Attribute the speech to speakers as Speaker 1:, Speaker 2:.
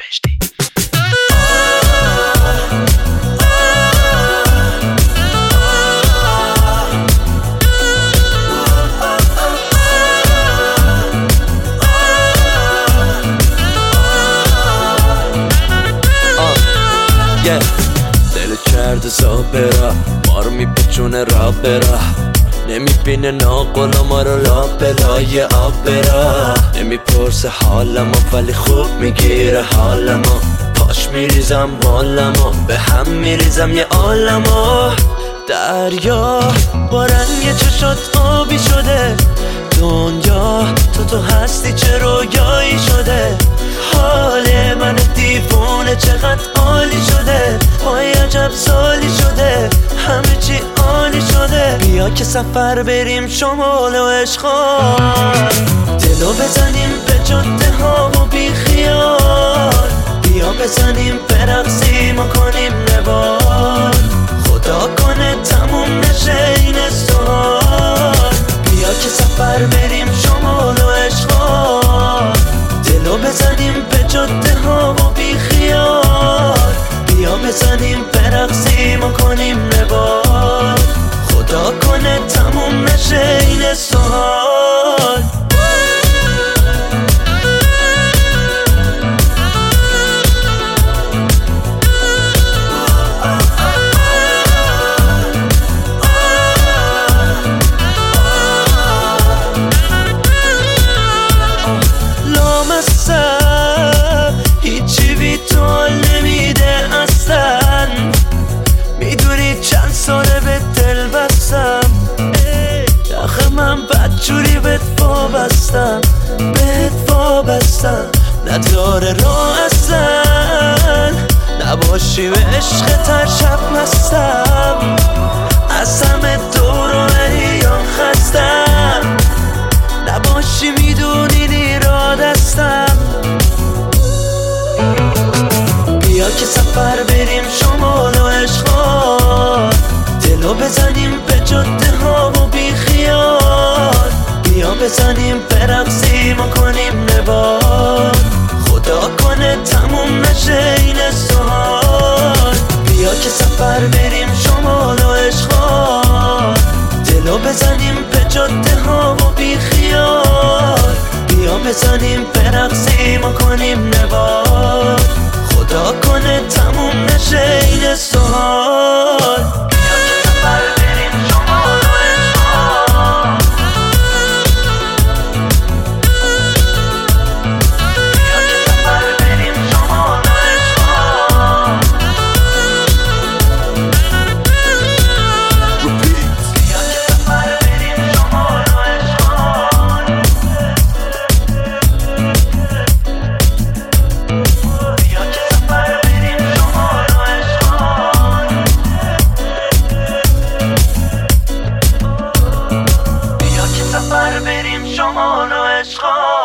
Speaker 1: بهشتی.
Speaker 2: دل کرده زابرا مارو میپچونه را برا نمیبینه ناقلا ما رو لا بلای آبرا نمیپرسه حالمو ولی خوب میگیره حالمو پاش میریزم بالمو به هم میریزم یه عالمو دریا با رنگ چشات آبی شده دنیا تو هستی چه رویایی شده حال من دیوونه چقدر عالی شده وای عجب سالی شده همه چی عالی شده بیا که سفر بریم شمال و عشقان دلو بزنیم به جاده ها و بی خیال بیا بزنیم برقصیم و کنیم نبال خدا کنه تموم نشه این استحال بیا که سفر بریم شمال و عشقان دلو بزنیم به جاده ها و بی خیال بیا بزنیم برقصیم و کنیم نبال خدا کنه تموم نشه این استحال هیچی بی تو نمیده اصلا میدونی چند ساله به دل بستم آخه من بدجوری بهت وابستم نداره راه اصلا نباشی به عشق تر شب مستم از همه دور و ایان خستم نباشی میدونی نیرا دستم بیا که سفر بریم شمال و عشقان دلو بزنیم به جاده ها و بی خیال بیا بزنیم برقصیم و کنیم نبال خدا کنه تموم نشه این استحال بیا که سفر بریم شمال و عشقان دلو بزنیم به جاده ها و بی خیال بیا بزنیم برقصیم و کنیم نبال خدا کنه تموم نشه این استحال بیا که سفر بریم شمال و عشقان بیا که سفر بریم شمال و عشقان بیا که سفر بریم شمال و عشقان بیا که سفر بریم شمال و عشقان بیا که سفر بریم شمال و عشقان